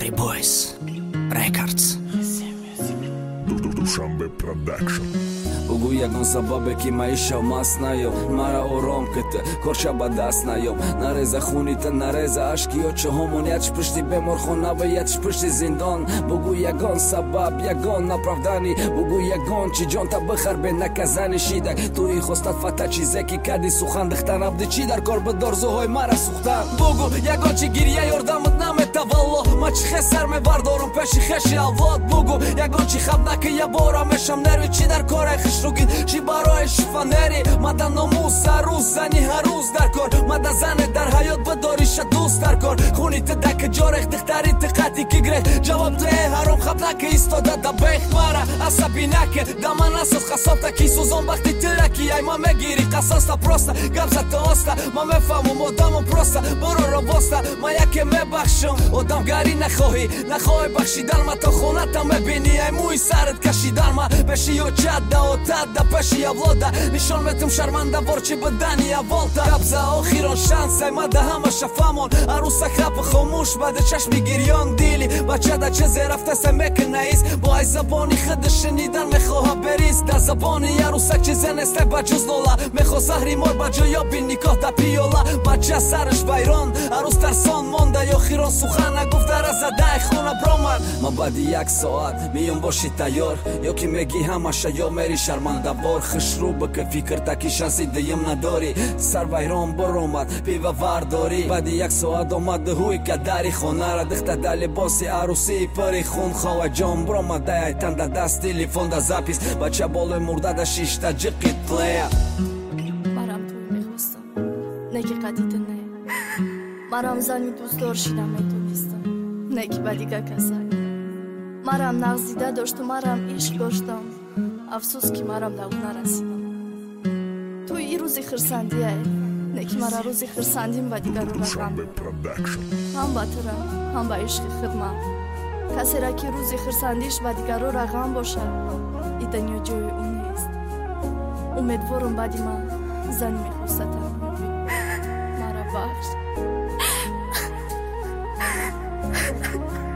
Free Boys Records Dushanbe Production Бугу ягон сабабе ки маиша маст наёб мара ором кыты корча ба даст наёб нареза хунита нареза ашкиё чоҳомон ятш пишти беморхонава ятш пишти зиндон бугу ягон сабаб ягон направдани бугу ягон чи ҷонта бихар бе наказани шидак туи хостат фата чизе ки кади сухан дихтан абди чи дар кор бидорзуҳои мара сухтан бугу ягон чи гирия ёрдамат намета валло ма чи хесар мебардорум пеши хеши авлод бугу ягон чи хабнаки я бора мешам нерви чи дар кора хишругин чи барои шифанери мада номуса рӯз зани ҳаррӯз дар кор мада зане дар ҳаёт бидориша дӯст дар кор хуните дака ҷорех дихтари тиқати ки грех ҷавоб дае ҳаром хабнаке истода да бех мара асаби наке дама насоз қасобта ки сӯзон вақти тираки ай ма мегири қасоста просто гапзата оста ма мефаҳмум одаму просто буроро воста ма яке мебахшам одамгарӣ нахоҳӣ бахшидан ма то хоната мебинӣ ай мӯи сарат кашидан ма пеши ёчат да отат да пеши авлода нишон метум шарманда ворчи бидани аволта гапза охирон шанс ай ма да ҳама шафамон арӯса хапа хомӯш баъди чашми гирён дили бачада чезе рафтасе мекунаист бо ай забони худи шинидан мехоҳа берист дар забони арӯсак чизе несте ба ҷуз нола мехоҳ заҳри мор ба ҷо ёби никоҳ да пиёла бача сараш вайрон арӯз тарсон монда охирон сухан нагуфта разадаи хона бромад ма баъди як соат миём боши тайёр ё ки меги ҳамаша ё мери шармандавор хишрӯ бика фикр таки шанси дуюм надорӣ сарвайрон боромад пива вардорӣ баъди як соат омад ҳуи кадари хонара дихта да либоси арӯсии пари хун хоҳаҷон боромад дай танда даст телефон да запис бача болои мурда да шишта ҷиқи тлея марам туй мехостам не ки қадида не марам зани дӯстдор шида метонистам не ки ба дига касак марам нағзида дошту марам ишқ доштам афсӯс ки марам да ӯ нарасидам туй и рӯзи хирсандиае не ки мара рӯзи хирсандим ба дигару рақам ҳам ба тура ҳам ба ишқи хидмат касера ки рӯзи хирсандиш ба дигару рақам бошад и дунё ҷои ӯ нест умедворум баъди ман зани мехостатам мара бахш